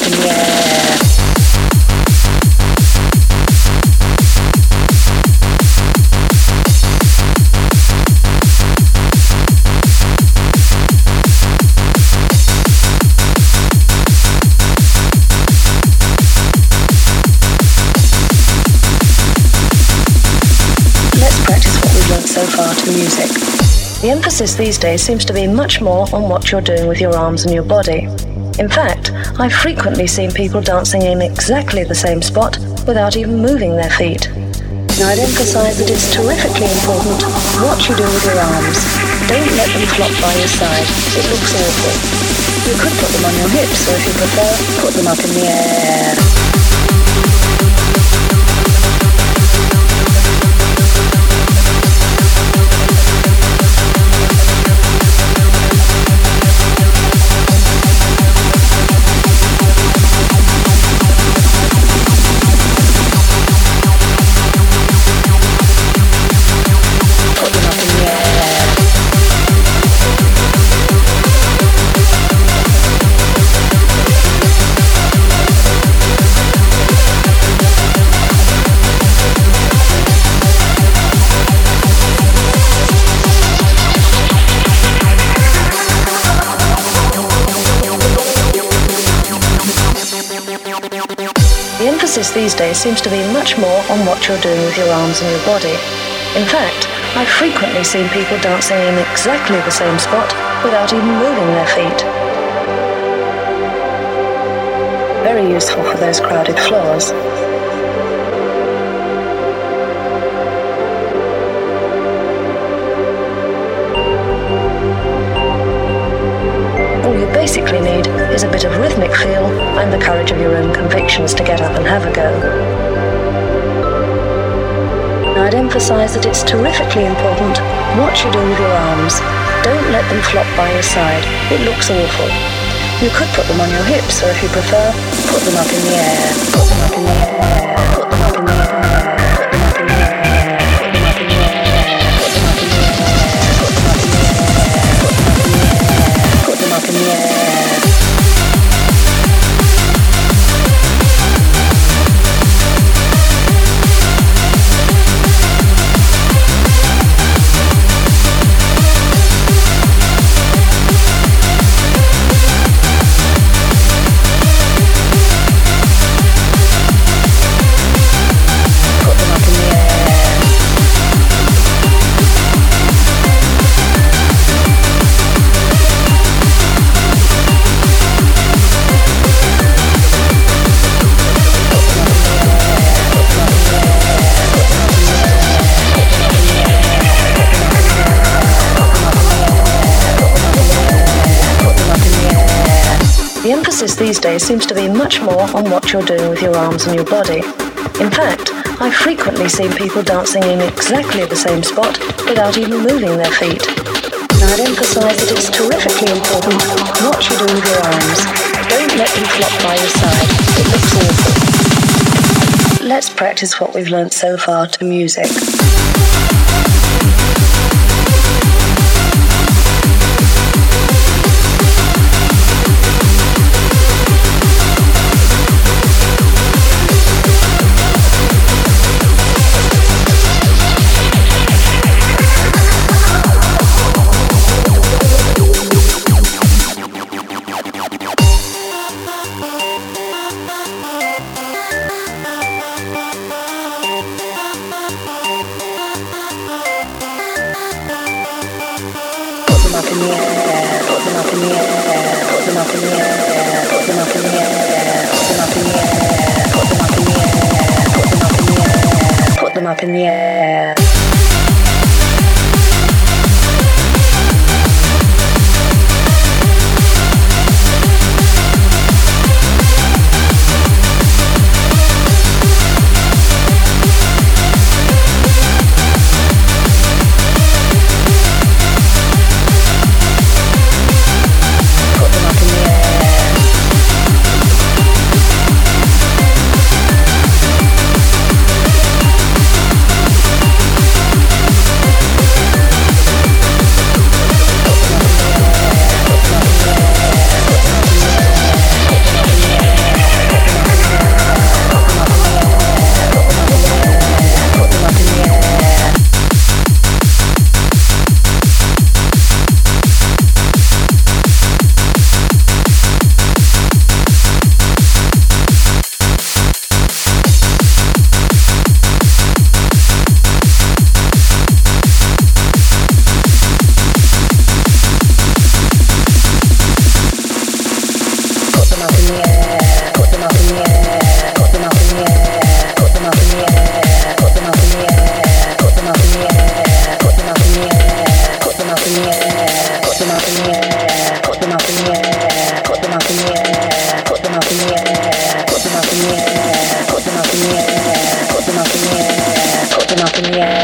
up in the air. So far to music. The emphasis these days seems to be much more on what you're doing with your arms and your body. In fact, I've frequently seen people dancing in exactly the same spot without even moving their feet. Now I'd emphasize that it's terrifically important what you do with your arms. Don't let them flop by your side. It looks awful. You could put them on your hips, or if you prefer, put them up in the air. These days seems to be much more on what you're doing with your arms and your body. In fact, I've frequently seen people dancing in exactly the same spot without even moving their feet. Very useful for those crowded floors. All you basically need is a bit of rhythmic feel and the courage of your own convictions to get up and have a go. Now I'd emphasize that it's terrifically important what you do with your arms. Don't let them flop by your side. It looks awful. You could put them on your hips, or if you prefer, put them up in the air. Put them up in the air. Put them up in the air. Put them up in the air. Put them up in the air. Put them up in the air. Put them up in the air. Put them up in the air. Put them up in the air. These days seems to be much more on what you're doing with your arms and your body. In fact, I've frequently seen people dancing in exactly the same spot without even moving their feet. Now I'd emphasize that it's terrifically important what you do with your arms. Don't let them flop by your side. It looks awful. Let's practice what we've learnt so far to music. Up in the air. in the air, put them up in the air, put them up in the air, put them up in the air.